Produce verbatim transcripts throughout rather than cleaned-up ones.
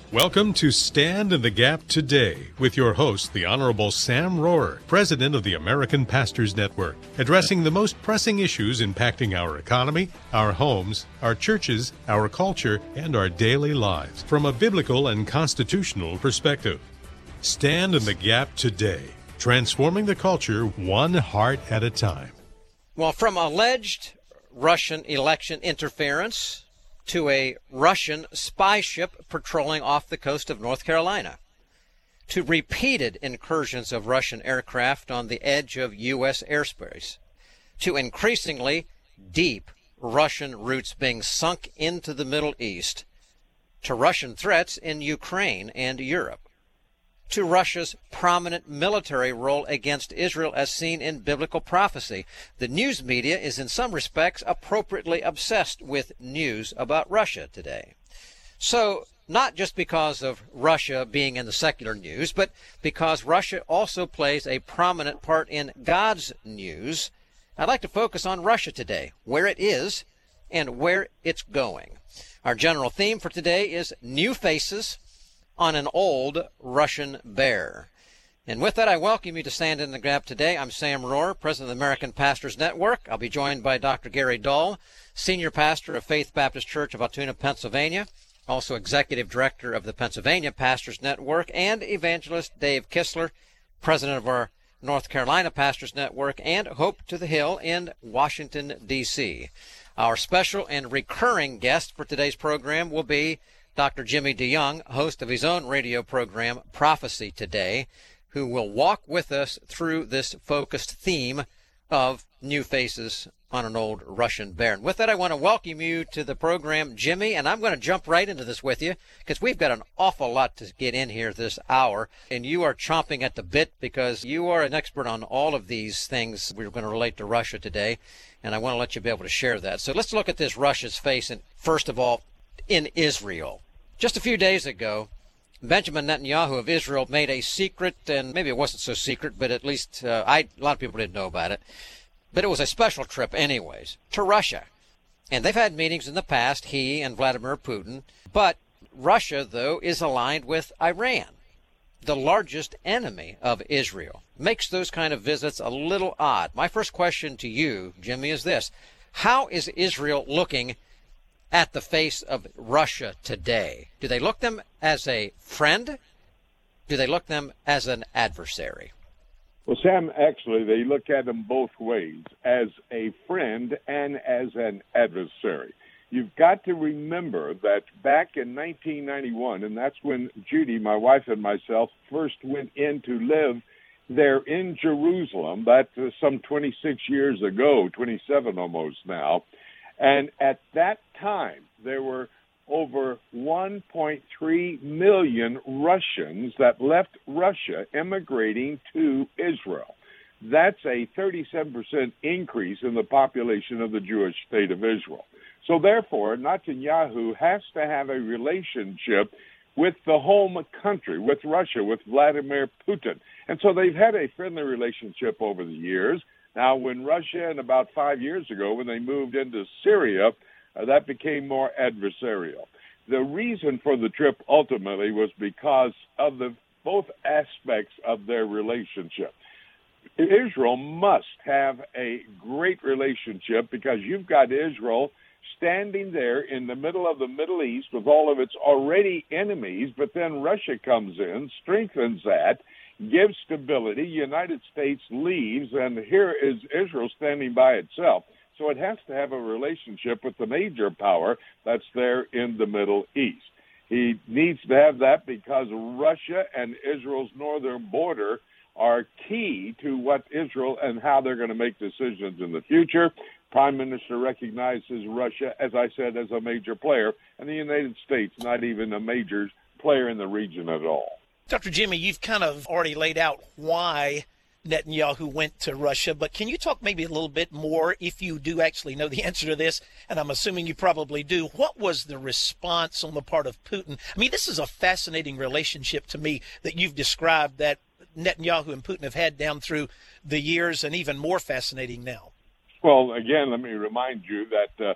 Welcome to Stand in the Gap Today with your host, the Honorable Sam Rohrer, President of the American Pastors Network, addressing the most pressing issues impacting our economy, our homes, our churches, our culture, and our daily lives from a biblical and constitutional perspective. Stand in the Gap Today, transforming the culture one heart at a time. Well, from alleged Russian election interference to a Russian spy ship patrolling off the coast of North Carolina, to repeated incursions of Russian aircraft on the edge of U S airspace, to increasingly deep Russian routes being sunk into the Middle East, to Russian threats in Ukraine and Europe, to Russia's prominent military role against Israel as seen in biblical prophecy. The news media is in some respects appropriately obsessed with news about Russia today. So, not just because of Russia being in the secular news, but because Russia also plays a prominent part in God's news, I'd like to focus on Russia today, where it is and where it's going. Our general theme for today is New Faces on an Old Russian Bear. And with that, I welcome you to Stand in the Gap today. I'm Sam Rohrer, President of the American Pastors Network. I'll be joined by Doctor Gary Dahl, Senior Pastor of Faith Baptist Church of Altoona, Pennsylvania, also Executive Director of the Pennsylvania Pastors Network, and Evangelist Dave Kistler, President of our North Carolina Pastors Network, and Hope to the Hill in Washington, D C Our special and recurring guest for today's program will be Doctor Jimmy DeYoung, host of his own radio program, Prophecy Today, who will walk with us through this focused theme of New Faces on an Old Russian Bear. And with that, I want to welcome you to the program, Jimmy, and I'm going to jump right into this with you because we've got an awful lot to get in here this hour, and you are chomping at the bit because you are an expert on all of these things we're going to relate to Russia today, and I want to let you be able to share that. So let's look at this Russia's face, and first of all, in Israel. Just a few days ago, Benjamin Netanyahu of Israel made a secret, and maybe it wasn't so secret, but at least uh, I, a lot of people didn't know about it, but it was a special trip anyways, to Russia. And they've had meetings in the past, he and Vladimir Putin, but Russia, though, is aligned with Iran, the largest enemy of Israel. Makes those kind of visits a little odd. My first question to you, Jimmy, is this. How is Israel looking at the face of Russia today? Do they look them as a friend? Do they look them as an adversary? Well, Sam, actually, they look at them both ways, as a friend and as an adversary. You've got to remember that back in nineteen ninety-one, and that's when Judy, my wife, and myself first went in to live there in Jerusalem. That's uh, some twenty-six years ago, twenty-seven almost now. And at that time, there were over one point three million Russians that left Russia immigrating to Israel. That's a thirty-seven percent increase in the population of the Jewish state of Israel. So therefore, Netanyahu has to have a relationship with the home country, with Russia, with Vladimir Putin. And so they've had a friendly relationship over the years. Now, when Russia, and about five years ago, when they moved into Syria, uh, that became more adversarial. The reason for the trip ultimately was because of the both aspects of their relationship. Israel must have a great relationship because you've got Israel standing there in the middle of the Middle East with all of its already enemies, but then Russia comes in, strengthens that, gives stability, United States leaves, and here is Israel standing by itself. So it has to have a relationship with the major power that's there in the Middle East. He needs to have that because Russia and Israel's northern border are key to what Israel and how they're going to make decisions in the future. Prime Minister recognizes Russia, as I said, as a major player, and the United States not even a major player in the region at all. Doctor Jimmy, you've kind of already laid out why Netanyahu went to Russia, but can you talk maybe a little bit more, if you do actually know the answer to this, and I'm assuming you probably do, what was the response on the part of Putin? I mean, this is a fascinating relationship to me that you've described that Netanyahu and Putin have had down through the years, and even more fascinating now. Well, again, let me remind you that uh,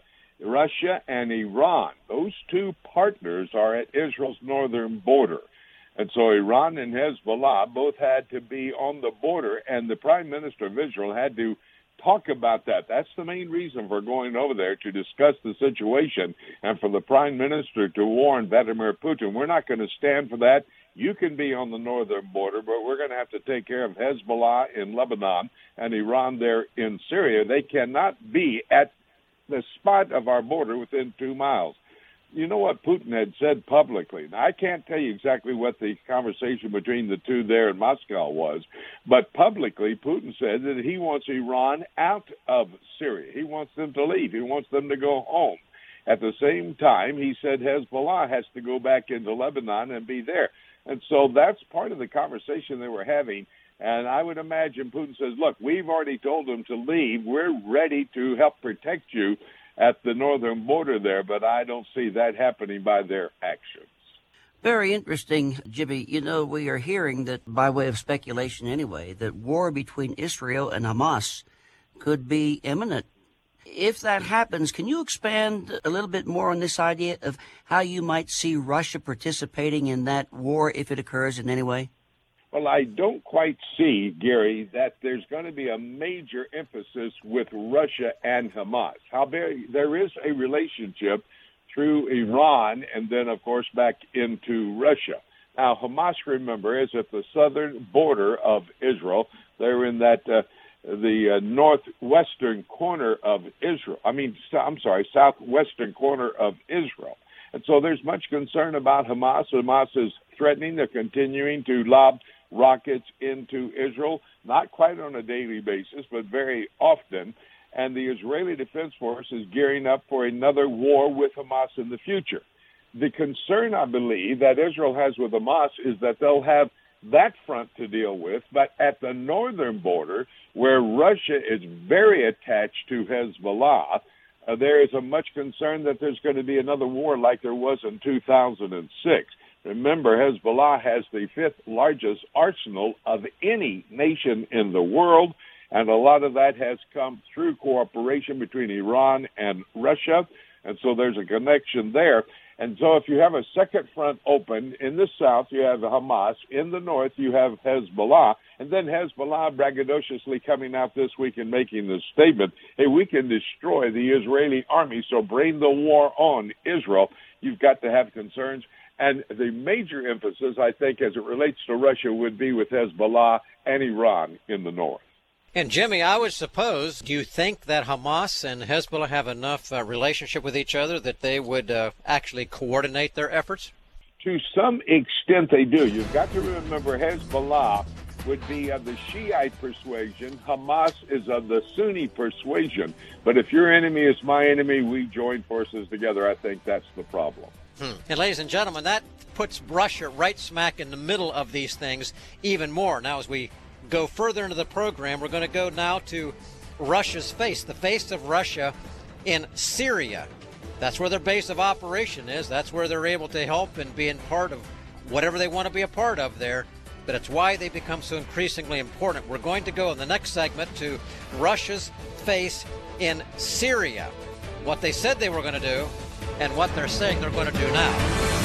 Russia and Iran, those two partners are at Israel's northern border. And so Iran and Hezbollah both had to be on the border, and the Prime Minister of Israel had to talk about that. That's the main reason for going over there, to discuss the situation, and for the Prime Minister to warn Vladimir Putin, we're not going to stand for that. You can be on the northern border, but we're going to have to take care of Hezbollah in Lebanon and Iran there in Syria. They cannot be at the spot of our border within two miles. You know what Putin had said publicly. Now, I can't tell you exactly what the conversation between the two there in Moscow was, but publicly Putin said that he wants Iran out of Syria. He wants them to leave. He wants them to go home. At the same time, he said Hezbollah has to go back into Lebanon and be there. And so that's part of the conversation they were having. And I would imagine Putin says, look, we've already told them to leave. We're ready to help protect you at the northern border there, but I don't see that happening by their actions. Very interesting, Jimmy. You know, we are hearing that, by way of speculation anyway, that war between Israel and Hamas could be imminent. If that happens, can you expand a little bit more on this idea of how you might see Russia participating in that war if it occurs in any way? Well, I don't quite see, Gary, that there's going to be a major emphasis with Russia and Hamas. How very, there is a relationship through Iran and then, of course, back into Russia. Now, Hamas, remember, is at the southern border of Israel. They're in that uh, the uh, northwestern corner of Israel. I mean, I'm sorry, southwestern corner of Israel. And so there's much concern about Hamas. Hamas is threatening, they're continuing to lob rockets into Israel, not quite on a daily basis, but very often. And the Israeli Defense Force is gearing up for another war with Hamas in the future. The concern, I believe, that Israel has with Hamas is that they'll have that front to deal with, but at the northern border, where Russia is very attached to Hezbollah, uh, there is a much concern that there's going to be another war like there was in two thousand six. Remember, Hezbollah has the fifth largest arsenal of any nation in the world, and a lot of that has come through cooperation between Iran and Russia, and so there's a connection there. And so if you have a second front open, in the south you have Hamas, in the north you have Hezbollah, and then Hezbollah braggadociously coming out this week and making the statement, hey, we can destroy the Israeli army, so bring the war on Israel. You've got to have concerns. And the major emphasis, I think, as it relates to Russia would be with Hezbollah and Iran in the north. And, Jimmy, I would suppose, do you think that Hamas and Hezbollah have enough uh, relationship with each other that they would uh, actually coordinate their efforts? To some extent they do. You've got to remember Hezbollah would be of the Shiite persuasion. Hamas is of the Sunni persuasion. But if your enemy is my enemy, we join forces together. I think that's the problem. Hmm. And ladies and gentlemen, that puts Russia right smack in the middle of these things even more. Now, as we go further into the program, we're going to go now to Russia's face, the face of Russia in Syria. That's where their base of operation is. That's where they're able to help and be in part of whatever they want to be a part of there. But it's why they become so increasingly important. We're going to go in the next segment to Russia's face in Syria, what they said they were going to do, and what they're saying they're going to do now.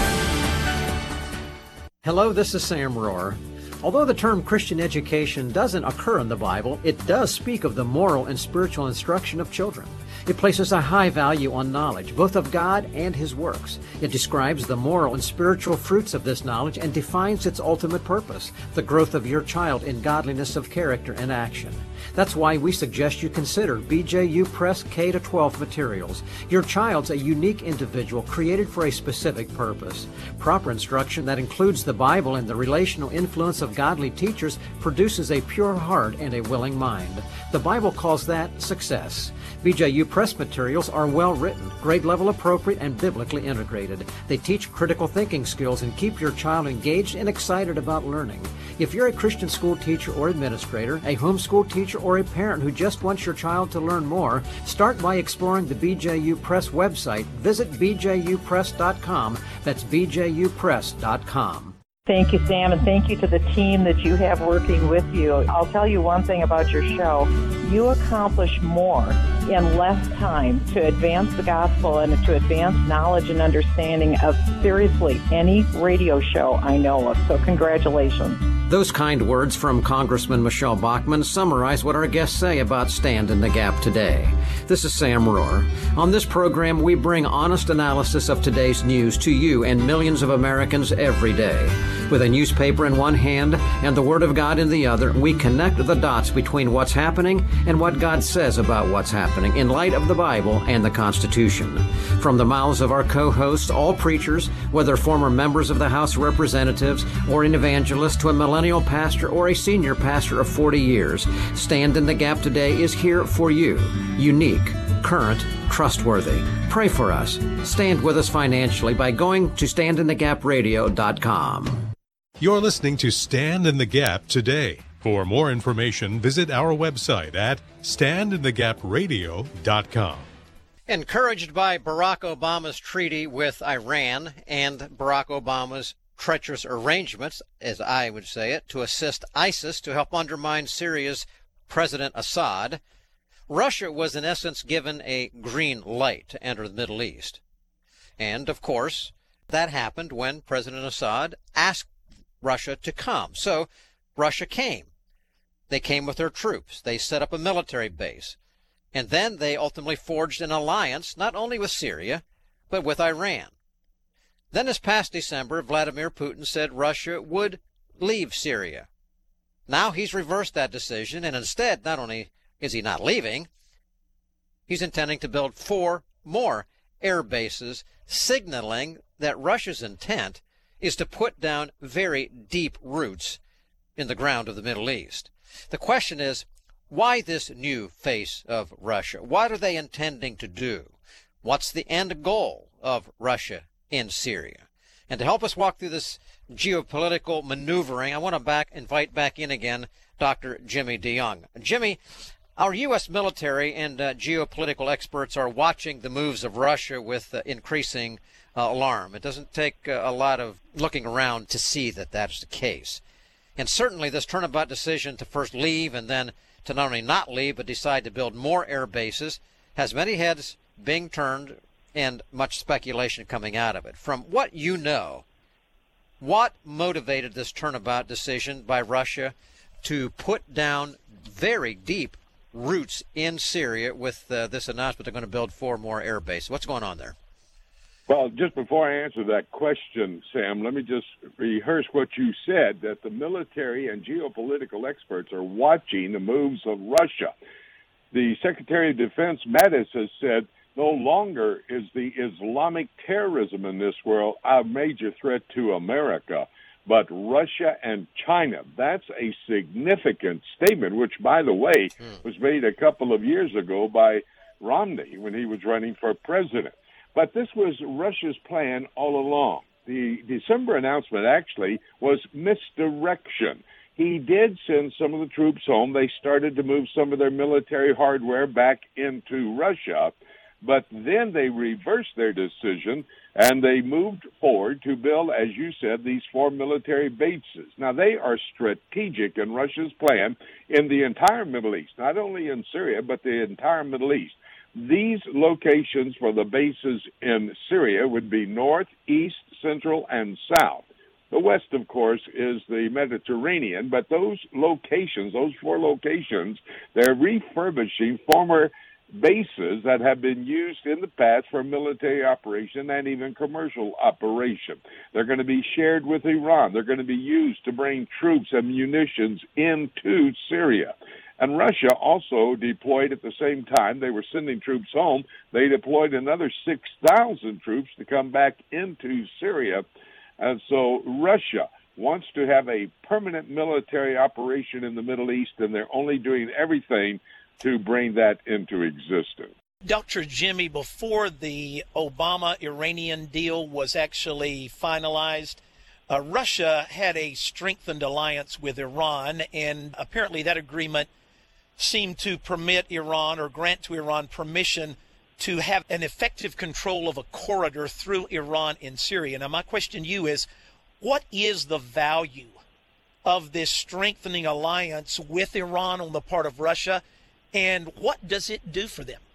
Hello, this is Sam Rohrer. Although the term Christian education doesn't occur in the Bible, it does speak of the moral and spiritual instruction of children. It places a high value on knowledge, both of God and His works. It describes the moral and spiritual fruits of this knowledge and defines its ultimate purpose, the growth of your child in godliness of character and action. That's why we suggest you consider B J U Press K to twelve materials. Your child's a unique individual created for a specific purpose. Proper instruction that includes the Bible and the relational influence of godly teachers produces a pure heart and a willing mind. The Bible calls that success. B J U Press materials are well written, grade level appropriate, and biblically integrated. They teach critical thinking skills and keep your child engaged and excited about learning. If you're a Christian school teacher or administrator, a homeschool teacher, or a parent who just wants your child to learn more, start by exploring the B J U Press website. Visit b j u press dot com. That's b j u press dot com. Thank you, Sam, and thank you to the team that you have working with you. I'll tell you one thing about your show. You accomplish more in less time to advance the gospel and to advance knowledge and understanding of seriously any radio show I know of. So congratulations. Those kind words from Congressman Michelle Bachmann summarize what our guests say about Stand in the Gap today. This is Sam Rohrer. On this program, we bring honest analysis of today's news to you and millions of Americans every day. With a newspaper in one hand and the Word of God in the other, we connect the dots between what's happening and what God says about what's happening in light of the Bible and the Constitution. From the mouths of our co-hosts, all preachers, whether former members of the House of Representatives or an evangelist to a millennial pastor or a senior pastor of forty years, Stand in the Gap today is here for you. Unique, current, trustworthy. Pray for us. Stand with us financially by going to stand in the gap radio dot com. You're listening to Stand in the Gap today. For more information, visit our website at stand in the gap radio dot com. Encouraged by Barack Obama's treaty with Iran and Barack Obama's treacherous arrangements, as I would say it, to assist ISIS to help undermine Syria's President Assad, Russia was in essence given a green light to enter the Middle East. And, of course, that happened when President Assad asked Russia to come. So Russia came. They came with their troops. They set up a military base. And then they ultimately forged an alliance not only with Syria, but with Iran. Then this past December, Vladimir Putin said Russia would leave Syria. Now he's reversed that decision, and instead, not only is he not leaving, he's intending to build four more air bases, signaling that Russia's intent is to put down very deep roots in the ground of the Middle East. The question is, why this new face of Russia? What are they intending to do? What's the end goal of Russia in Syria? And to help us walk through this geopolitical maneuvering, I want to back invite back in again Doctor Jimmy DeYoung. Jimmy, our U S military and uh, geopolitical experts are watching the moves of Russia with uh, increasing uh, alarm. It doesn't take uh, a lot of looking around to see that that's the case. And certainly this turnabout decision to first leave and then to not only not leave but decide to build more air bases has many heads being turned and much speculation coming out of it. From what you know, what motivated this turnabout decision by Russia to put down very deep roots in Syria with uh, this announcement they're going to build four more air bases? What's going on there? Well, just before I answer that question, Sam, let me just rehearse what you said, that the military and geopolitical experts are watching the moves of Russia. The Secretary of Defense, Mattis, has said no longer is the Islamic terrorism in this world a major threat to America, but Russia and China. That's a significant statement, which, by the way, was made a couple of years ago by Romney when he was running for president. But this was Russia's plan all along. The December announcement actually was misdirection. He did send some of the troops home. They started to move some of their military hardware back into Russia, but then they reversed their decision and they moved forward to build, as you said, these four military bases. Now, they are strategic in Russia's plan in the entire Middle East, not only in Syria, but the entire Middle East. These locations for the bases in Syria would be north, east, central, and south. The west, of course, is the Mediterranean, but those locations, those four locations, they're refurbishing former bases that have been used in the past for military operation and even commercial operation. They're going to be shared with Iran. They're going to be used to bring troops and munitions into Syria. And Russia also deployed at the same time. They were sending troops home. They deployed another six thousand troops to come back into Syria. And so Russia wants to have a permanent military operation in the Middle East, and they're only doing everything to bring that into existence. Doctor Jimmy, before the Obama-Iranian deal was actually finalized, uh, Russia had a strengthened alliance with Iran, and apparently that agreement seemed to permit Iran or grant to Iran permission to have an effective control of a corridor through Iran in Syria. Now, my question to you is, what is the value of this strengthening alliance with Iran on the part of Russia, and what does it do for them?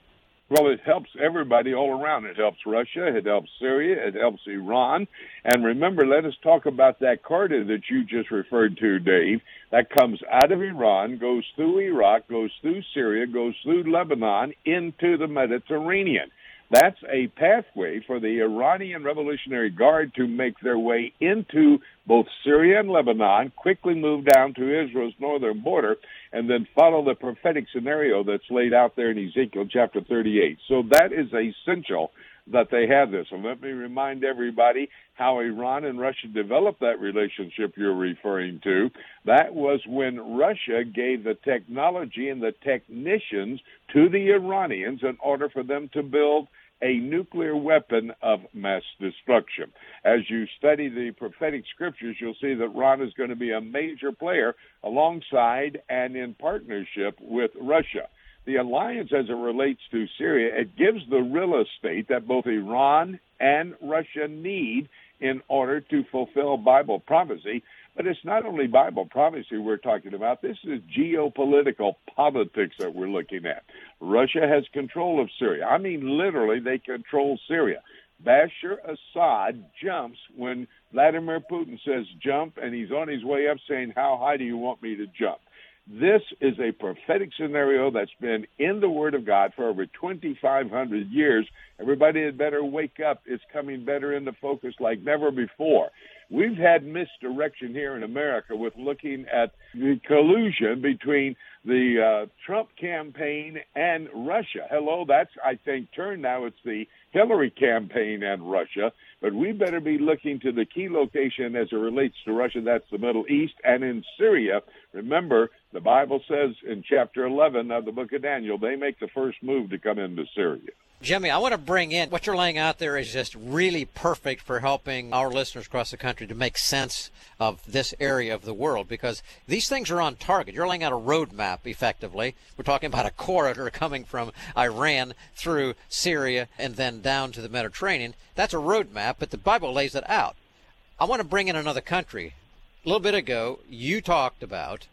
Well, it helps everybody all around. It helps Russia. It helps Syria. It helps Iran. And remember, let us talk about that corridor that you just referred to, Dave. That comes out of Iran, goes through Iraq, goes through Syria, goes through Lebanon into the Mediterranean. That's a pathway for the Iranian Revolutionary Guard to make their way into both Syria and Lebanon, quickly move down to Israel's northern border, and then follow the prophetic scenario that's laid out there in Ezekiel chapter thirty-eight. So that is essential that they have this. And let me remind everybody how Iran and Russia developed that relationship you're referring to. That was when Russia gave the technology and the technicians to the Iranians in order for them to build a nuclear weapon of mass destruction. As you study the prophetic scriptures, you'll see that Iran is going to be a major player alongside and in partnership with Russia. The alliance, as it relates to Syria, it gives the real estate that both Iran and Russia need in order to fulfill Bible prophecy. But it's not only Bible prophecy we're talking about. This is geopolitical politics that we're looking at. Russia has control of Syria. I mean, literally, they control Syria. Bashar Assad jumps when Vladimir Putin says jump, and he's on his way up saying, how high do you want me to jump? This is a prophetic scenario that's been in the Word of God for over twenty-five hundred years. Everybody had better wake up. It's coming better into focus like never before. We've had misdirection here in America with looking at the collusion between the uh, Trump campaign and Russia. Hello, that's, I think, turned now. It's the Hillary campaign and Russia. But we better be looking to the key location as it relates to Russia. That's the Middle East. And in Syria, remember, the Bible says in chapter eleven of the book of Daniel, they make the first move to come into Syria. Jimmy, I want to bring in what you're laying out there is just really perfect for helping our listeners across the country to make sense of this area of the world, because these things are on target. You're laying out a roadmap, effectively. We're talking about a corridor coming from Iran through Syria and then down to the Mediterranean. That's a roadmap, but the Bible lays it out. I want to bring in another country. A little bit ago, you talked about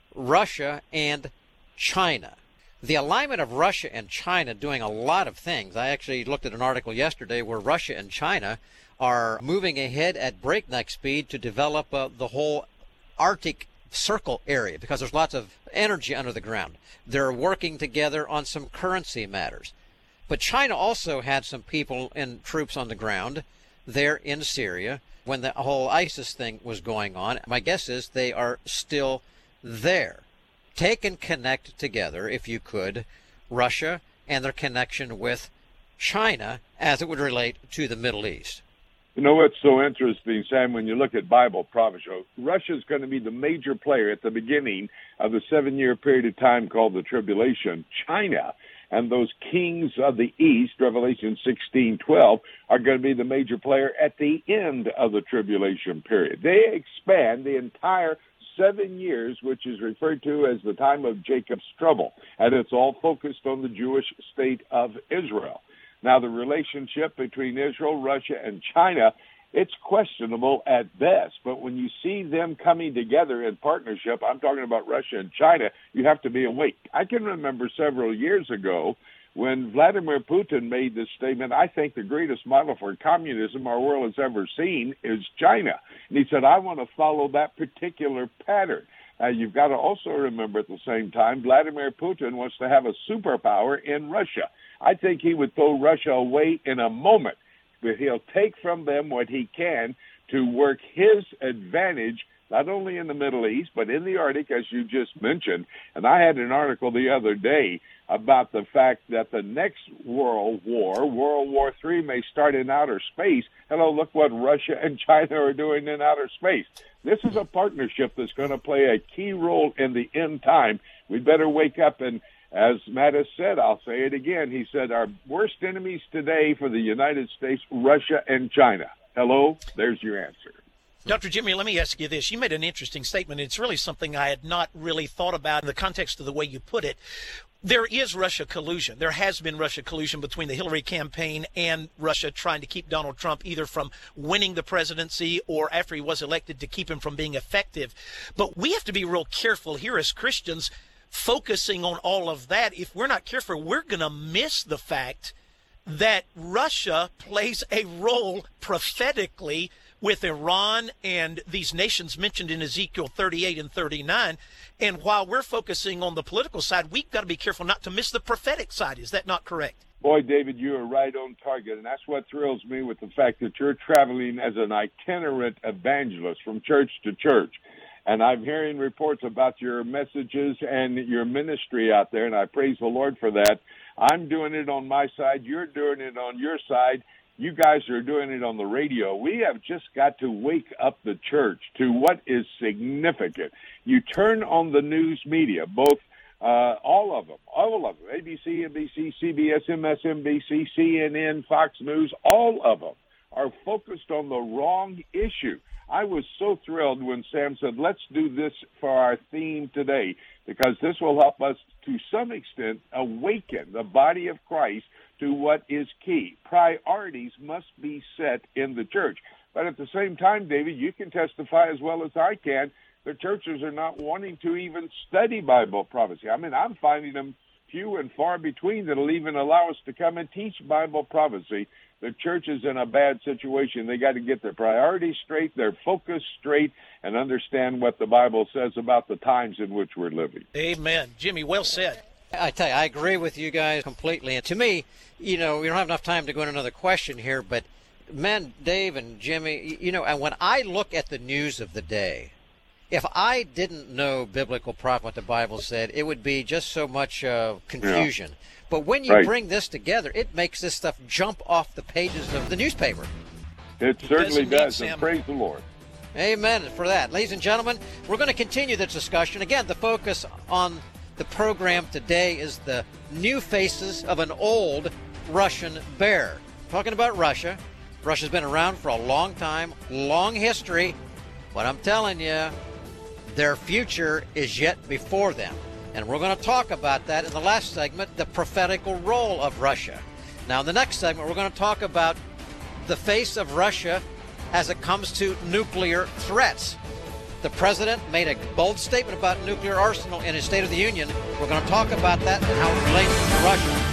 Russia and China. The alignment of Russia and China doing a lot of things. I actually looked at an article yesterday where Russia and China are moving ahead at breakneck speed to develop uh, the whole Arctic Circle area because there's lots of energy under the ground. They're working together on some currency matters. But China also had some people and troops on the ground there in Syria when the whole ISIS thing was going on. My guess is they are still there. Take and connect together, if you could, Russia and their connection with China as it would relate to the Middle East. You know what's so interesting, Sam, when you look at Bible prophecy, Russia's going to be the major player at the beginning of the seven-year period of time called the tribulation. China and those kings of the East, Revelation sixteen twelve, are going to be the major player at the end of the tribulation period. They expand the entire seven years, which is referred to as the time of Jacob's trouble, and it's all focused on the Jewish state of Israel. Now, the relationship between Israel, Russia, and China, it's questionable at best, but when you see them coming together in partnership, I'm talking about Russia and China, you have to be awake. I can remember several years ago when Vladimir Putin made this statement, I think the greatest model for communism our world has ever seen is China. And he said, I want to follow that particular pattern. Now, you've got to also remember at the same time, Vladimir Putin wants to have a superpower in Russia. I think he would throw Russia away in a moment, but he'll take from them what he can to work his advantage, not only in the Middle East, but in the Arctic, as you just mentioned. And I had an article the other day about the fact that the next world war, World War Three, may start in outer space. Hello, look what Russia and China are doing in outer space. This is a partnership that's going to play a key role in the end time. We'd better wake up, and as Matt has said, I'll say it again, he said our worst enemies today for the United States, Russia and China. Hello, there's your answer. Doctor Jimmy, let me ask you this. You made an interesting statement. It's really something I had not really thought about in the context of the way you put it. There is Russia collusion. There has been Russia collusion between the Hillary campaign and Russia trying to keep Donald Trump either from winning the presidency or after he was elected to keep him from being effective. But we have to be real careful here as Christians focusing on all of that, if we're not careful, we're going to miss the fact that Russia plays a role prophetically with Iran and these nations mentioned in Ezekiel thirty-eight and thirty-nine. And while we're focusing on the political side, we've got to be careful not to miss the prophetic side. Is that not correct? Boy, David, you are right on target, and that's what thrills me with the fact that you're traveling as an itinerant evangelist from church to church. And I'm hearing reports about your messages and your ministry out there, and I praise the Lord for that. I'm doing it on my side. You're doing it on your side. You guys are doing it on the radio. We have just got to wake up the church to what is significant. You turn on the news media, both uh, all of them, all of them, A B C, N B C, C B S, M S N B C, C N N, Fox News, all of them are focused on the wrong issue. I was so thrilled when Sam said, let's do this for our theme today, because this will help us to some extent awaken the body of Christ to what is key. Priorities must be set in the church. But at the same time, David, you can testify as well as I can, the churches are not wanting to even study Bible prophecy. I mean, I'm finding them few and far between that will even allow us to come and teach Bible prophecy. The church is in a bad situation. They got to get their priorities straight, their focus straight, and understand what the Bible says about the times in which we're living. Amen. Jimmy, well said. I tell you, I agree with you guys completely. And to me, you know, we don't have enough time to go into another question here, but men, Dave and Jimmy, you know, and when I look at the news of the day, if I didn't know biblical prophet, what the Bible said, it would be just so much uh, confusion. Yeah. But when you right. bring this together, it makes this stuff jump off the pages of the newspaper. It certainly does, and praise the Lord. Amen for that. Ladies and gentlemen, we're going to continue this discussion. Again, the focus on the program today is the new faces of an old Russian bear. Talking about Russia. Russia's been around for a long time, long history. But I'm telling you, their future is yet before them. And we're going to talk about that in the last segment, the prophetical role of Russia. Now, in the next segment, we're going to talk about the face of Russia as it comes to nuclear threats. The president made a bold statement about nuclear arsenal in his State of the Union. We're going to talk about that and how it relates to Russia.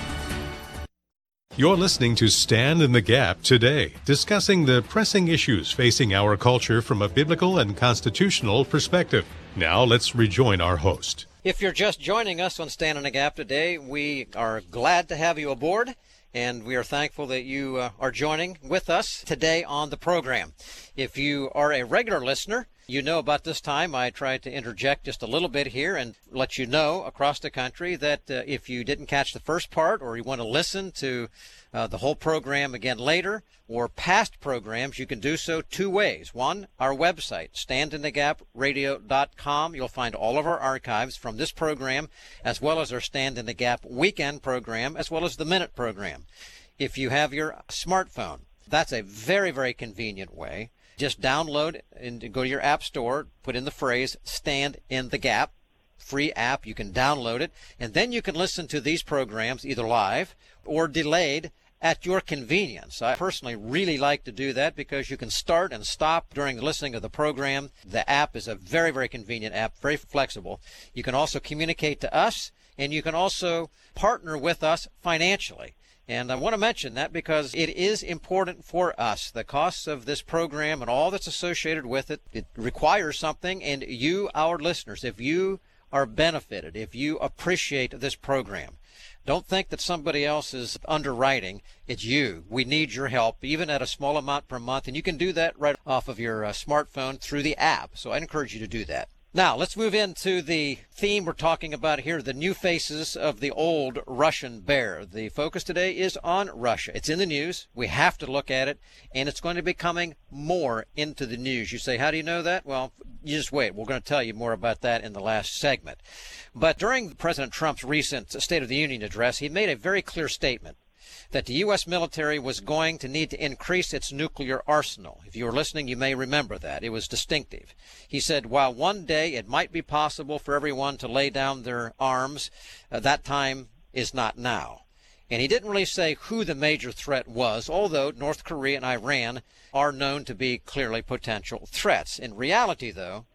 You're listening to Stand in the Gap today, discussing the pressing issues facing our culture from a biblical and constitutional perspective. Now let's rejoin our host. If you're just joining us on Stand in the Gap today, we are glad to have you aboard, and we are thankful that you uh, are joining with us today on the program. If you are a regular listener, you know about this time I tried to interject just a little bit here and let you know across the country that uh, if you didn't catch the first part or you want to listen to uh, the whole program again later or past programs, you can do so two ways. One, our website, stand in the gap radio dot com. You'll find all of our archives from this program as well as our Stand in the Gap weekend program as well as the Minute program. If you have your smartphone, that's a very, very convenient way. Just download and go to your app store, put in the phrase Stand in the Gap, free app. You can download it, and then you can listen to these programs either live or delayed at your convenience. I personally really like to do that because you can start and stop during the listening of the program. The app is a very, very convenient app, very flexible. You can also communicate to us, and you can also partner with us financially. And I want to mention that because it is important for us. The costs of this program and all that's associated with it, it requires something. And you, our listeners, if you are benefited, if you appreciate this program, don't think that somebody else is underwriting. It's you. We need your help, even at a small amount per month. And you can do that right off of your uh, smartphone through the app. So I encourage you to do that. Now, let's move into the theme we're talking about here, the new faces of the old Russian bear. The focus today is on Russia. It's in the news. We have to look at it, and it's going to be coming more into the news. You say, how do you know that? Well, you just wait. We're going to tell you more about that in the last segment. But during President Trump's recent State of the Union address, he made a very clear statement that the U S military was going to need to increase its nuclear arsenal. If you were listening, you may remember that. It was distinctive. He said, while one day it might be possible for everyone to lay down their arms, uh, that time is not now. And he didn't really say who the major threat was, although North Korea and Iran are known to be clearly potential threats. In reality, though,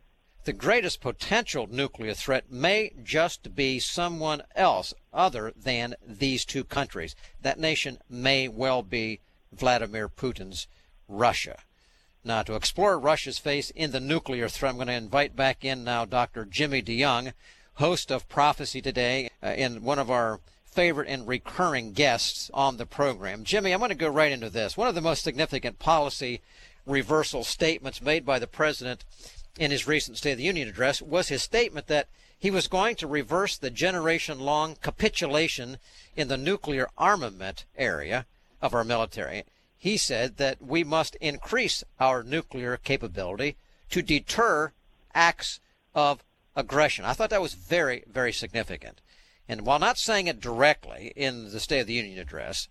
the greatest potential nuclear threat may just be someone else other than these two countries. That nation may well be Vladimir Putin's Russia. Now, to explore Russia's face in the nuclear threat, I'm going to invite back in now Doctor Jimmy DeYoung, host of Prophecy Today, uh, and one of our favorite and recurring guests on the program. Jimmy, I'm going to go right into this. One of the most significant policy reversal statements made by the president in his recent State of the Union address was his statement that he was going to reverse the generation-long capitulation in the nuclear armament area of our military. He said that we must increase our nuclear capability to deter acts of aggression. I thought that was very, very significant. And while not saying it directly in the State of the Union address,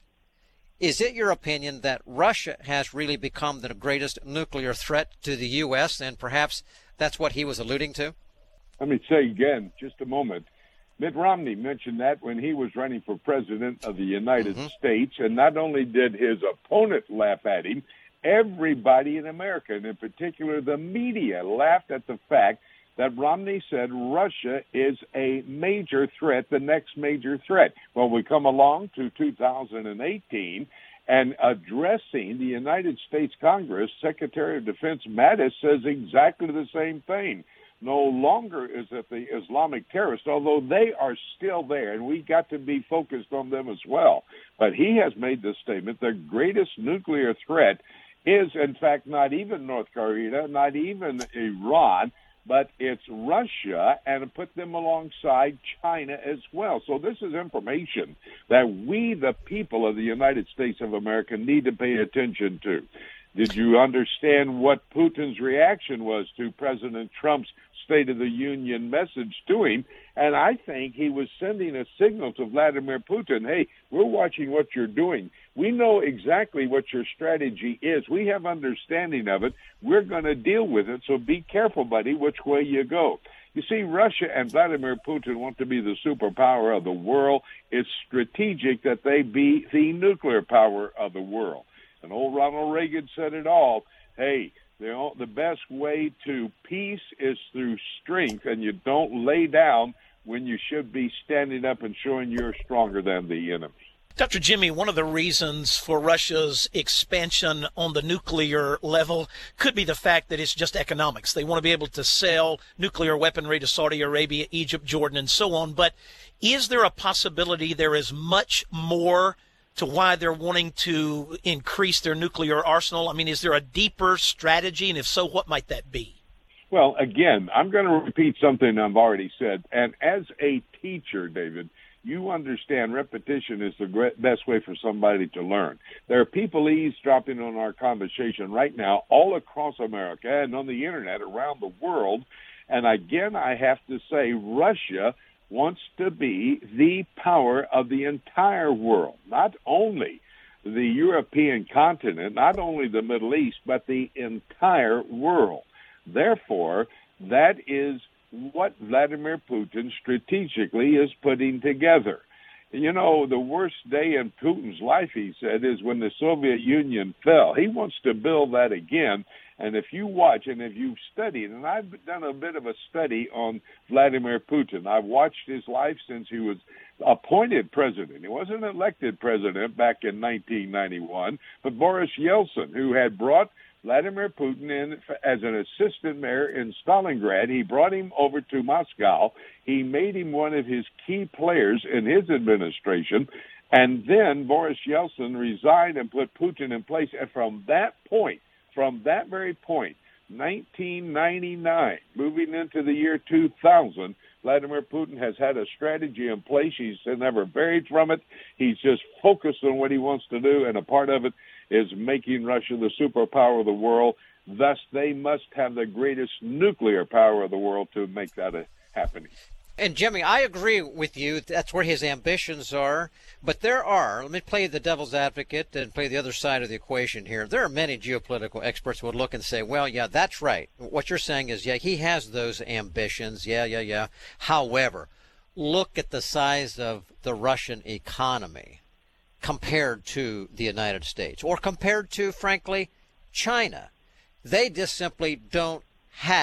is it your opinion that Russia has really become the greatest nuclear threat to the U S, and perhaps that's what he was alluding to? Let me say again, just a moment. Mitt Romney mentioned that when he was running for president of the United mm-hmm. States, and not only did his opponent laugh at him, everybody in America, and in particular the media, laughed at the fact that Romney said Russia is a major threat, the next major threat. Well, we come along to two thousand eighteen, and addressing the United States Congress, Secretary of Defense Mattis says exactly the same thing. No longer is it the Islamic terrorists, although they are still there, and we got to be focused on them as well. But he has made this statement: the greatest nuclear threat is, in fact, not even North Korea, not even Iran, but it's Russia, and put them alongside China as well. So this is information that we, the people of the United States of America, need to pay attention to. Did you understand what Putin's reaction was to President Trump's State of the Union message to him? And I think he was sending a signal to Vladimir Putin: hey, we're watching what you're doing. We know exactly what your strategy is. We have understanding of it. We're going to deal with it, so be careful, buddy, which way you go. You see, Russia and Vladimir Putin want to be the superpower of the world. It's strategic that they be the nuclear power of the world. And old Ronald Reagan said it all. Hey, the, the best way to peace is through strength, and you don't lay down when you should be standing up and showing you're stronger than the enemy. Doctor Jimmy, one of the reasons for Russia's expansion on the nuclear level could be the fact that it's just economics. They want to be able to sell nuclear weaponry to Saudi Arabia, Egypt, Jordan, and so on. But is there a possibility there is much more to why they're wanting to increase their nuclear arsenal? I mean, is there a deeper strategy? And if so, what might that be? Well, again, I'm going to repeat something I've already said. And as a teacher, David, you understand repetition is the best way for somebody to learn. There are people eavesdropping on our conversation right now all across America and on the internet around the world. And again, I have to say, Russia wants to be the power of the entire world, not only the European continent, not only the Middle East, but the entire world. Therefore, that is what Vladimir Putin strategically is putting together. You know, the worst day in Putin's life, he said, is when the Soviet Union fell. He wants to build that again. And if you watch, and if you've studied, and I've done a bit of a study on Vladimir Putin. I've watched his life since he was appointed president. He wasn't elected president back in nineteen ninety-one, but Boris Yeltsin, who had brought Vladimir Putin in as an assistant mayor in Stalingrad. He brought him over to Moscow. He made him one of his key players in his administration. And then Boris Yeltsin resigned and put Putin in place. And from that point, from that very point, nineteen ninety-nine, moving into the year two thousand, Vladimir Putin has had a strategy in place. He's never varied from it. He's just focused on what he wants to do, and a part of it is making Russia the superpower of the world. Thus, they must have the greatest nuclear power of the world to make that a happening. And, Jimmy, I agree with you. That's where his ambitions are. But there are, let me play the devil's advocate and play the other side of the equation here. There are many geopolitical experts who would look and say, well, yeah, that's right. What you're saying is, yeah, he has those ambitions. Yeah, yeah, yeah. However, look at the size of the Russian economy compared to the United States, or compared to, frankly, China. They just simply don't have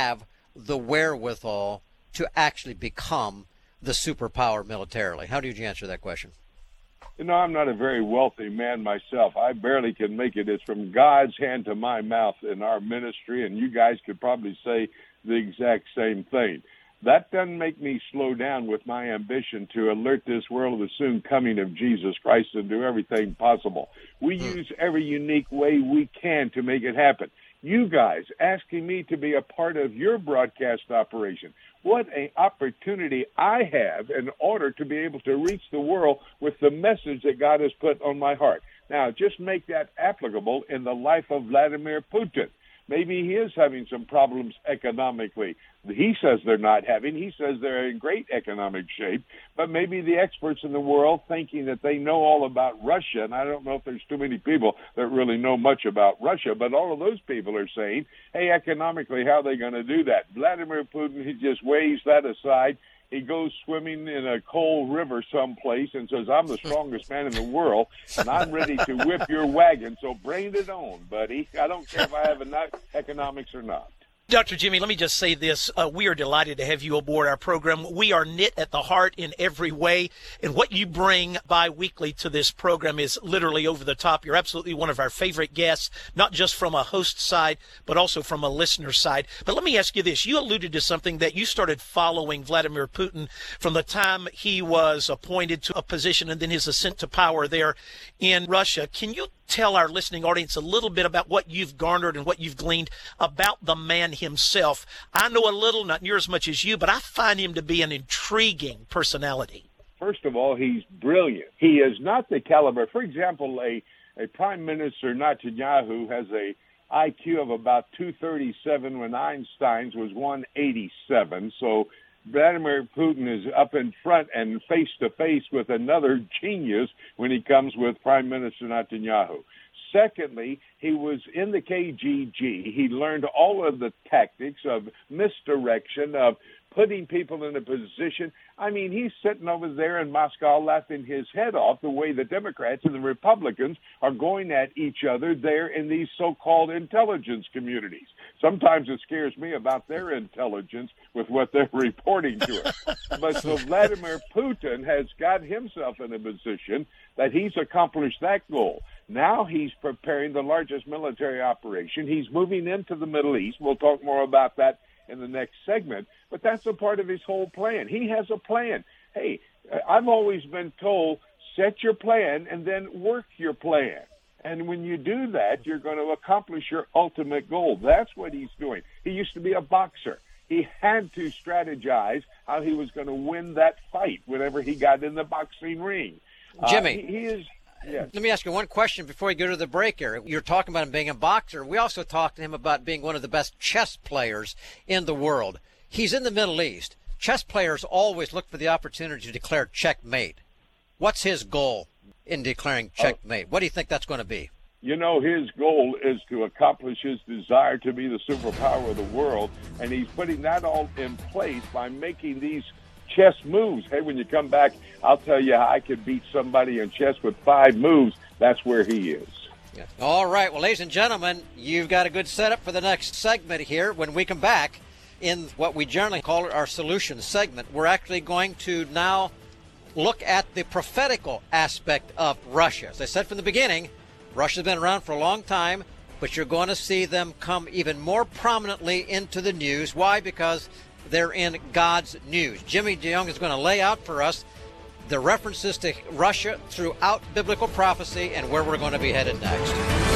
the wherewithal to actually become the superpower militarily? How do you answer that question? You know, I'm not a very wealthy man myself. I barely can make it. It's from God's hand to my mouth in our ministry, and you guys could probably say the exact same thing. That doesn't make me slow down with my ambition to alert this world of the soon coming of Jesus Christ and do everything possible. We mm. use every unique way we can to make it happen. You guys asking me to be a part of your broadcast operation. What an opportunity I have in order to be able to reach the world with the message that God has put on my heart. Now, just make that applicable in the life of Vladimir Putin. Maybe he is having some problems economically. He says they're not having. He says they're in great economic shape. But maybe the experts in the world thinking that they know all about Russia, and I don't know if there's too many people that really know much about Russia, but all of those people are saying, hey, economically, how are they going to do that? Vladimir Putin, he just waves that aside. He goes swimming in a cold river someplace and says, I'm the strongest man in the world, and I'm ready to whip your wagon, so bring it on, buddy. I don't care if I have enough economics or not. Doctor Jimmy, let me just say this. Uh, we are delighted to have you aboard our program. We are knit at the heart in every way, and what you bring bi-weekly to this program is literally over the top. You're absolutely one of our favorite guests, not just from a host side, but also from a listener side. But let me ask you this. You alluded to something that you started following Vladimir Putin from the time he was appointed to a position and then his ascent to power there in Russia. Can you tell our listening audience a little bit about what you've garnered and what you've gleaned about the man himself? I know a little, not near as much as you, but I find him to be an intriguing personality. First of all, he's brilliant. He is not the caliber. For example, a, a Prime Minister Netanyahu has a I Q of about two thirty-seven when Einstein's was one eighty-seven. So Vladimir Putin is up in front and face-to-face with another genius when he comes with Prime Minister Netanyahu. Secondly, he was in the K G B. He learned all of the tactics of misdirection, of putting people in a position. I mean, he's sitting over there in Moscow laughing his head off the way the Democrats and the Republicans are going at each other there in these so-called intelligence communities. Sometimes it scares me about their intelligence with what they're reporting to us. But so Vladimir Putin has got himself in a position that he's accomplished that goal. Now he's preparing the largest military operation. He's moving into the Middle East. We'll talk more about that in the next segment, but that's a part of his whole plan. He has a plan. Hey, I've always been told, set your plan and then work your plan. And when you do that, you're going to accomplish your ultimate goal. That's what he's doing. He used to be a boxer. He had to strategize how he was going to win that fight whenever he got in the boxing ring. Jimmy. Uh, he, he is... Yes. Let me ask you one question before we go to the break here. You're talking about him being a boxer. We also talked to him about being one of the best chess players in the world. He's in the Middle East. Chess players always look for the opportunity to declare checkmate. What's his goal in declaring checkmate? What do you think that's going to be? You know, his goal is to accomplish his desire to be the superpower of the world, and he's putting that all in place by making these chess moves. Hey, when you come back, I'll tell you how I could beat somebody in chess with five moves. That's where he is. Yeah. All right. Well, ladies and gentlemen, you've got a good setup for the next segment here. When we come back in what we generally call our solution segment, we're actually going to now look at the prophetical aspect of Russia. As I said from the beginning, Russia's been around for a long time, but you're going to see them come even more prominently into the news. Why? Because they're in God's news. Jimmy DeYoung is going to lay out for us the references to Russia throughout biblical prophecy and where we're going to be headed next.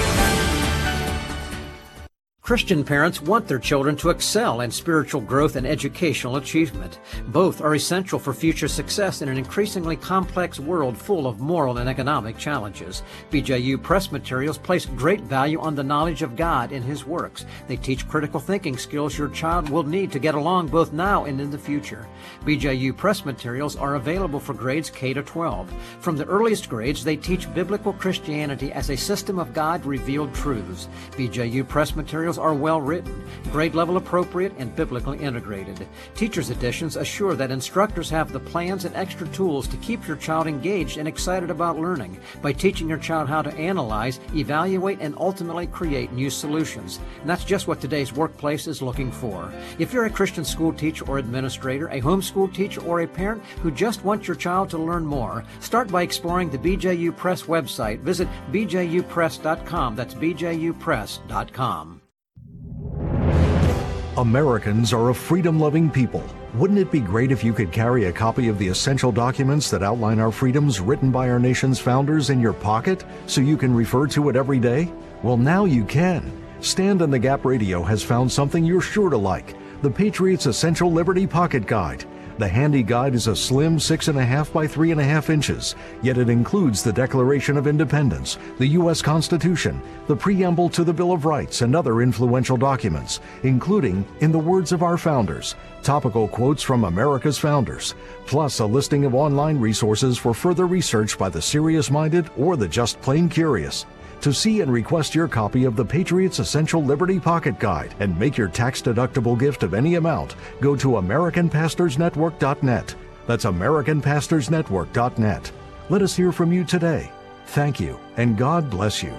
Christian parents want their children to excel in spiritual growth and educational achievement. Both are essential for future success in an increasingly complex world full of moral and economic challenges. B J U Press Materials place great value on the knowledge of God in His works. They teach critical thinking skills your child will need to get along both now and in the future. B J U Press Materials are available for grades K to twelve. From the earliest grades, they teach biblical Christianity as a system of God-revealed truths. B J U Press Materials materials are well written, grade level appropriate, and biblically integrated. Teacher's editions assure that instructors have the plans and extra tools to keep your child engaged and excited about learning by teaching your child how to analyze, evaluate, and ultimately create new solutions. And that's just what today's workplace is looking for. If you're a Christian school teacher or administrator, a homeschool teacher, or a parent who just wants your child to learn more, start by exploring the B J U Press website. Visit b j u press dot com. That's b j u press dot com. Americans are a freedom-loving people. Wouldn't it be great if you could carry a copy of the essential documents that outline our freedoms written by our nation's founders in your pocket so you can refer to it every day? Well, now you can. Stand in the Gap Radio has found something you're sure to like, the Patriot's Essential Liberty Pocket Guide. The handy guide is a slim six and a half by three and a half inches, yet it includes the Declaration of Independence, the U S Constitution, the preamble to the Bill of Rights, and other influential documents, including, in the words of our founders, topical quotes from America's founders, plus a listing of online resources for further research by the serious-minded or the just plain curious. To see and request your copy of the Patriot's Essential Liberty Pocket Guide and make your tax-deductible gift of any amount, go to american pastors network dot net. That's american pastors network dot net. Let us hear from you today. Thank you, and God bless you.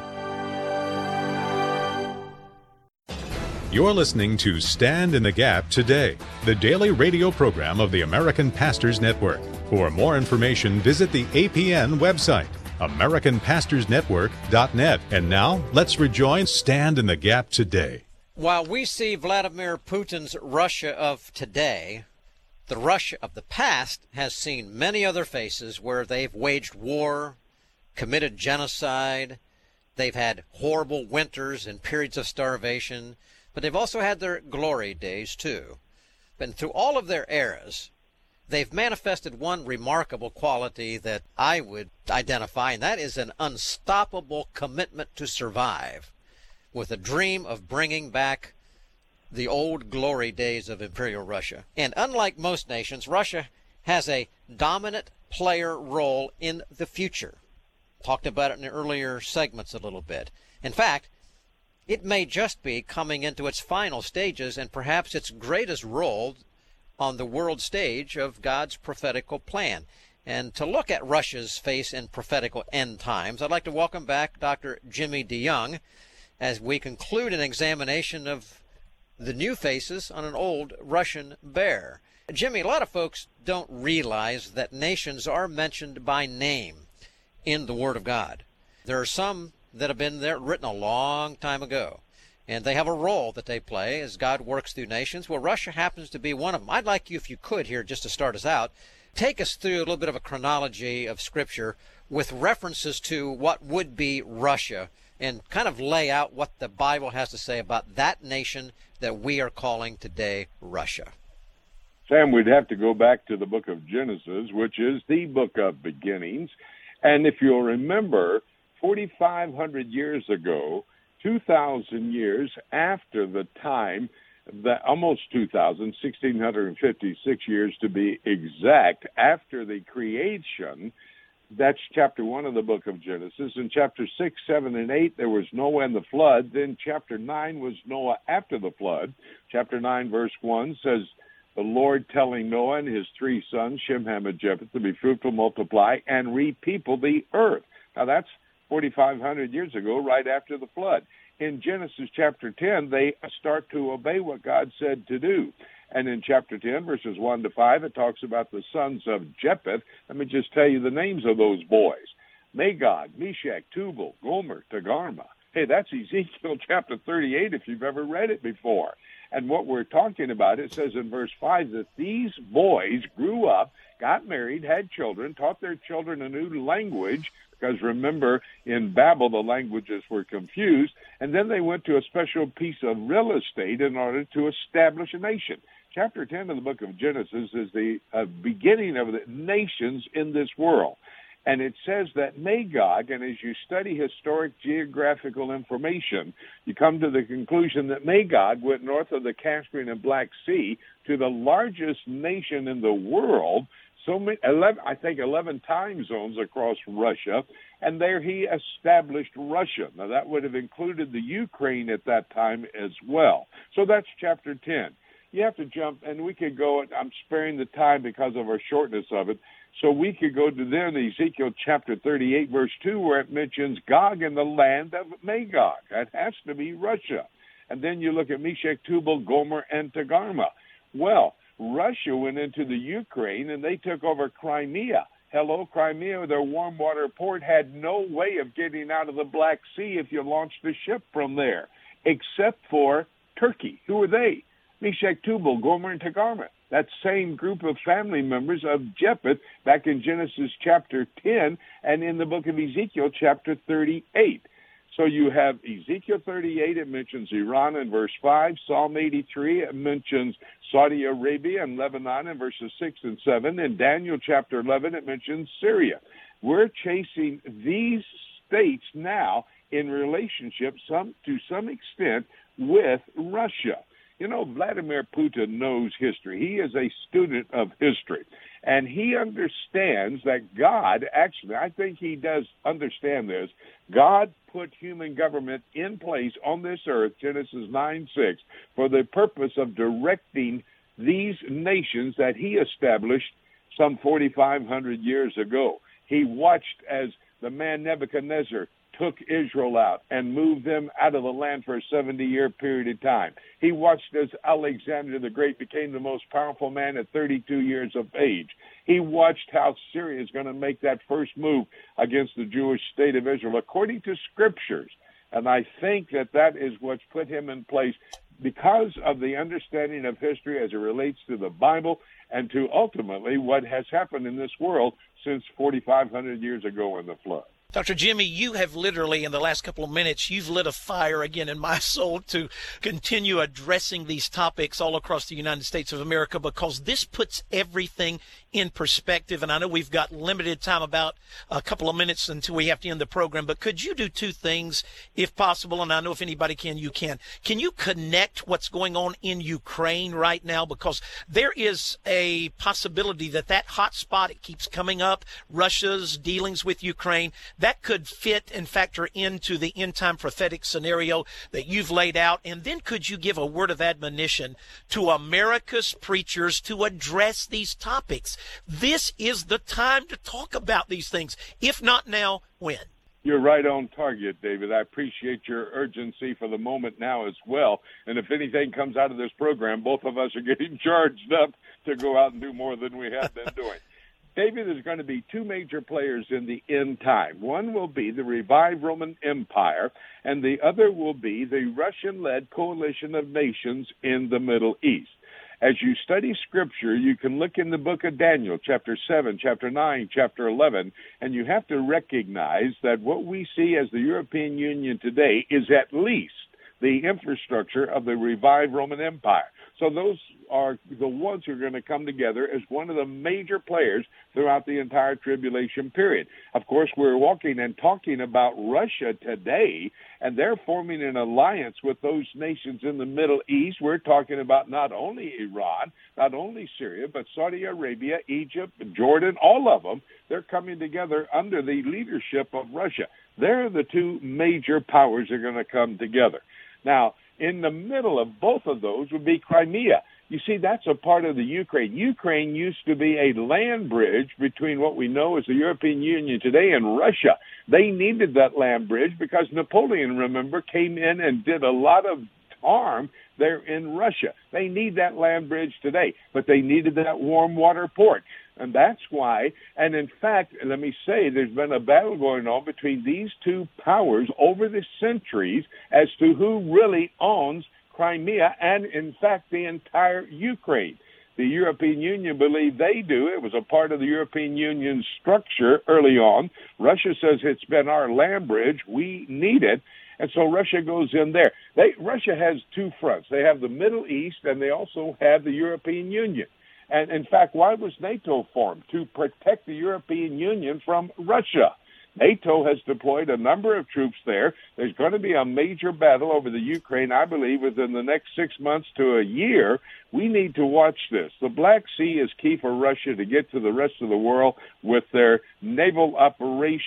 You're listening to Stand in the Gap Today, the daily radio program of the American Pastors Network. For more information, visit the A P N website, american pastors network dot net. And now, let's rejoin Stand in the Gap Today. While we see Vladimir Putin's Russia of today, the Russia of the past has seen many other faces where they've waged war, committed genocide, they've had horrible winters and periods of starvation, but they've also had their glory days too. And through all of their eras, they've manifested one remarkable quality that I would identify, and that is an unstoppable commitment to survive, with a dream of bringing back the old glory days of Imperial Russia. And unlike most nations, Russia has a dominant player role in the future. Talked about it in the earlier segments a little bit. In fact, it may just be coming into its final stages and perhaps its greatest role on the world stage of God's prophetical plan. And to look at Russia's face in prophetical end times, I'd like to welcome back Doctor Jimmy DeYoung as we conclude an examination of the new faces on an old Russian bear. Jimmy, a lot of folks don't realize that nations are mentioned by name in the Word of God. There are some that have been there written a long time ago, and they have a role that they play as God works through nations. Well, Russia happens to be one of them. I'd like you, if you could here, just to start us out, take us through a little bit of a chronology of Scripture with references to what would be Russia, and kind of lay out what the Bible has to say about that nation that we are calling today Russia. Sam, we'd have to go back to the book of Genesis, which is the book of beginnings. And if you'll remember, forty-five hundred years ago, two thousand years after the time, that almost two thousand, one thousand six hundred fifty-six years to be exact, after the creation, that's chapter one of the book of Genesis. In chapter six, seven, and eight, there was Noah and the flood. Then chapter nine was Noah after the flood. Chapter nine, verse one says, the Lord telling Noah and his three sons, Shem, Ham, and Japheth, to be fruitful, multiply, and repeople the earth. Now that's forty-five hundred years ago, right after the flood. In Genesis chapter ten, they start to obey what God said to do. And in chapter ten, verses one to five, it talks about the sons of Japheth. Let me just tell you the names of those boys. Magog, Meshach, Tubal, Gomer, Togarmah. Hey, that's Ezekiel chapter thirty-eight if you've ever read it before. And what we're talking about, it says in verse five that these boys grew up, got married, had children, taught their children a new language, because remember, in Babel, the languages were confused, and then they went to a special piece of real estate in order to establish a nation. Chapter ten of the book of Genesis is the uh, beginning of the nations in this world. And it says that Magog, and as you study historic geographical information, you come to the conclusion that Magog went north of the Caspian and Black Sea to the largest nation in the world, so many, eleven, I think eleven time zones across Russia, and there he established Russia. Now, that would have included the Ukraine at that time as well. So that's chapter ten. You have to jump, and we could go, I'm sparing the time because of our shortness of it, so we could go to then Ezekiel chapter thirty-eight, verse two, where it mentions Gog and the land of Magog. That has to be Russia. And then you look at Meshech, Tubal, Gomer, and Togarmah. Well, Russia went into the Ukraine, and they took over Crimea. Hello, Crimea, their warm water port, had no way of getting out of the Black Sea if you launched a ship from there, except for Turkey. Who are they? Meshech, Tubal, Gomer, and Togarmah. That same group of family members of Japheth back in Genesis chapter ten and in the book of Ezekiel chapter thirty-eight. So you have Ezekiel thirty-eight, it mentions Iran in verse five. Psalm eighty-three, it mentions Saudi Arabia and Lebanon in verses six and seven. In Daniel chapter eleven, it mentions Syria. We're chasing these states now in relationship some to some extent with Russia. You know, Vladimir Putin knows history. He is a student of history. And he understands that God, actually, I think he does understand this, God put human government in place on this earth, Genesis nine six, for the purpose of directing these nations that he established some forty-five hundred years ago. He watched as the man Nebuchadnezzar took Israel out and moved them out of the land for a seventy-year period of time. He watched as Alexander the Great became the most powerful man at thirty-two years of age. He watched how Syria is going to make that first move against the Jewish state of Israel, according to scriptures. And I think that that is what's put him in place because of the understanding of history as it relates to the Bible and to ultimately what has happened in this world since forty-five hundred years ago in the flood. Doctor Jimmy, you have literally, in the last couple of minutes, you've lit a fire again in my soul to continue addressing these topics all across the United States of America, because this puts everything in perspective. And I know we've got limited time, about a couple of minutes until we have to end the program, but could you do two things if possible? And I know if anybody can, you can. Can you connect what's going on in Ukraine right now? Because there is a possibility that that hot spot, it keeps coming up, Russia's dealings with Ukraine, that could fit and factor into the end-time prophetic scenario that you've laid out. And then could you give a word of admonition to America's preachers to address these topics? This is the time to talk about these things. If not now, when? You're right on target, David. I appreciate your urgency for the moment now as well. And if anything comes out of this program, both of us are getting charged up to go out and do more than we have been doing. David, there's going to be two major players in the end time. One will be the revived Roman Empire, and the other will be the Russian-led coalition of nations in the Middle East. As you study Scripture, you can look in the book of Daniel, chapter seven, chapter nine, chapter eleven, and you have to recognize that what we see as the European Union today is at least the infrastructure of the revived Roman Empire. So those are the ones who are going to come together as one of the major players throughout the entire tribulation period. Of course, we're walking and talking about Russia today, and they're forming an alliance with those nations in the Middle East. We're talking about not only Iran, not only Syria, but Saudi Arabia, Egypt, Jordan, all of them. They're coming together under the leadership of Russia. They're the two major powers that are going to come together. Now, in the middle of both of those would be Crimea. You see, that's a part of the Ukraine. Ukraine used to be a land bridge between what we know as the European Union today and Russia. They needed that land bridge because Napoleon, remember, came in and did a lot of harm there in Russia. They need that land bridge today, but they needed that warm water port. And that's why, and in fact, let me say, there's been a battle going on between these two powers over the centuries as to who really owns Crimea and, in fact, the entire Ukraine. The European Union believe they do. It was a part of the European Union's structure early on. Russia says it's been our land bridge. We need it. And so Russia goes in there. They, Russia has two fronts. They have the Middle East, and they also have the European Union. And, in fact, why was NATO formed? To protect the European Union from Russia. NATO has deployed a number of troops there. There's going to be a major battle over the Ukraine, I believe, within the next six months to a year. We need to watch this. The Black Sea is key for Russia to get to the rest of the world with their naval operation.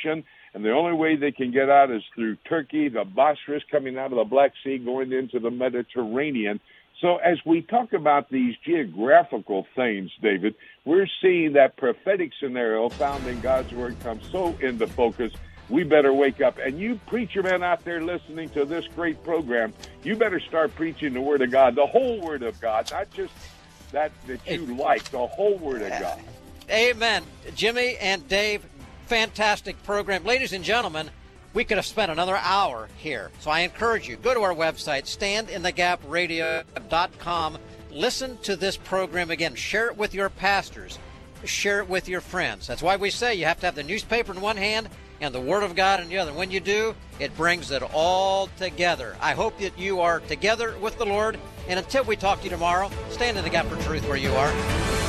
And the only way they can get out is through Turkey, the Bosphorus coming out of the Black Sea, going into the Mediterranean. So as we talk about these geographical things, David, we're seeing that prophetic scenario found in God's Word come so into focus. We better wake up. And you preacher men out there listening to this great program, you better start preaching the Word of God, the whole Word of God, not just that that you like, the whole Word of God. Amen. Jimmy and Dave, fantastic program. Ladies and gentlemen, we could have spent another hour here. So I encourage you, go to our website, stand in the gap radio dot com. Listen to this program again. Share it with your pastors. Share it with your friends. That's why we say you have to have the newspaper in one hand and the Word of God in the other. When you do, it brings it all together. I hope that you are together with the Lord. And until we talk to you tomorrow, stand in the gap for truth where you are.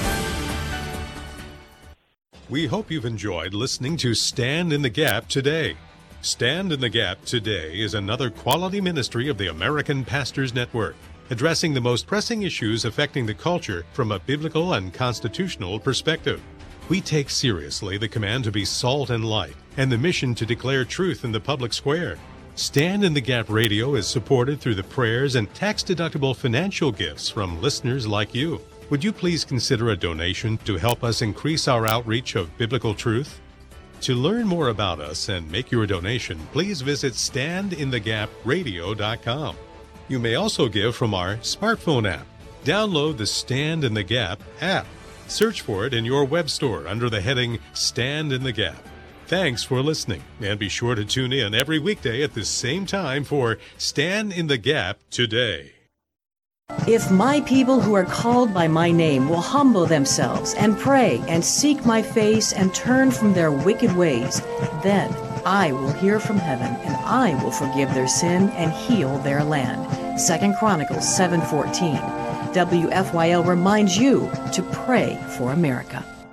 We hope you've enjoyed listening to Stand in the Gap today. Stand in the Gap today is another quality ministry of the American Pastors Network, addressing the most pressing issues affecting the culture from a biblical and constitutional perspective. We take seriously the command to be salt and light and the mission to declare truth in the public square. Stand in the Gap Radio is supported through the prayers and tax-deductible financial gifts from listeners like you. Would you please consider a donation to help us increase our outreach of biblical truth? To learn more about us and make your donation, please visit stand in the gap radio dot com. You may also give from our smartphone app. Download the Stand in the Gap app. Search for it in your web store under the heading Stand in the Gap. Thanks for listening, and be sure to tune in every weekday at the same time for Stand in the Gap today. If my people who are called by my name will humble themselves and pray and seek my face and turn from their wicked ways, then I will hear from heaven and I will forgive their sin and heal their land. Second Chronicles seven fourteen. W F Y L reminds you to pray for America.